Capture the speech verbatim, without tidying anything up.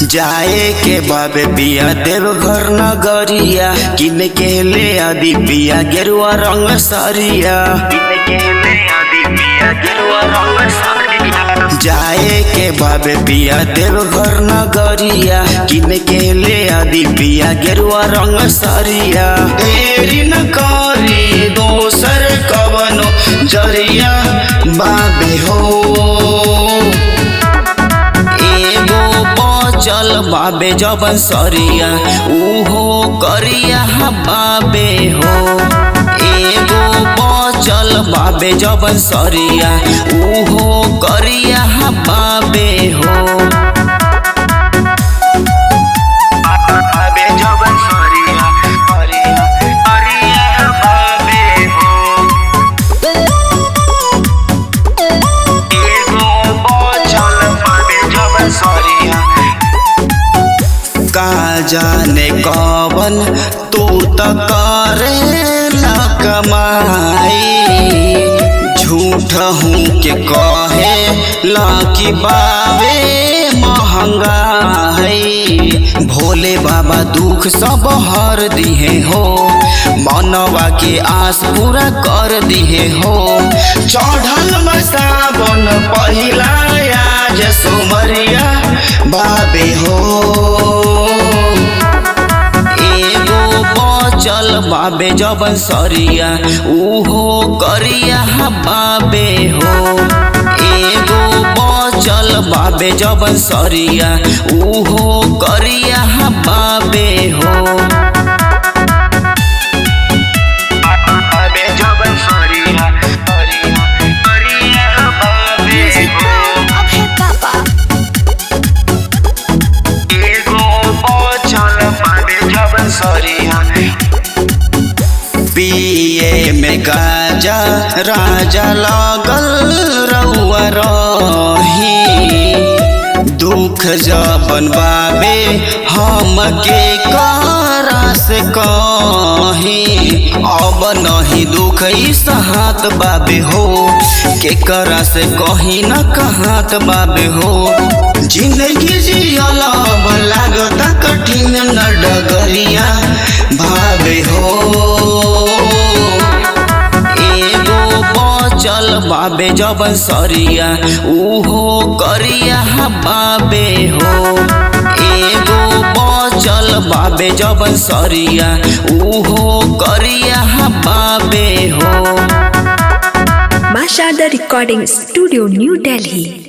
जाए के बाबे पिया देवघर नगरिया किन के ले आदि पिया गेरुआ रंग सरिया जाए के बाबे पिया देवघर नगरिया किन के ले आदि पिया गेरुआ रंग सरिया देरी न करी दोसर कवनो जरिया बाबे हो चल बाबे जबन सरिया उहो करिया बाबे हो एगो चल बाबे जबन सरिया उहो करिया बाबे हो बाबे जबन सरिया करिया करिया बाबे हो एगो चल बाबे जबन सरिया का जाने कवन तू त करे कमाई झूठ हूँ के कहे लाकी बाबे महंगाई भोले बाबा दुख सब हर दिए हो मनवा के आस पूरा कर दिए हो चढ़ल सावन पहिला आज सोमरिया बाबे हो चल बाबे जबन सरिया उहो करिया बाबे हो एगो चल बाबे जबन सरिया उहो करिया बाबे हो बाबे जबन सरिया करिया बाबे हो एगो चल बाबे जबन सरिया पिए में गाजा राजा लागल रउआ रही दुख जबन बाबे हम के करा से कही अब नहीं दुख सहत बाबे हो के करा से कहीं न कहत बाबे हो जिंदगी जियला लागता कठिन न डगरिया भावे हो चल बाबे जबन सरिया उहो करिया बाबे हो एगो चल बाबे जबन सरिया उहो करिया बाबे हो Mashada Recording Studio, New Delhi।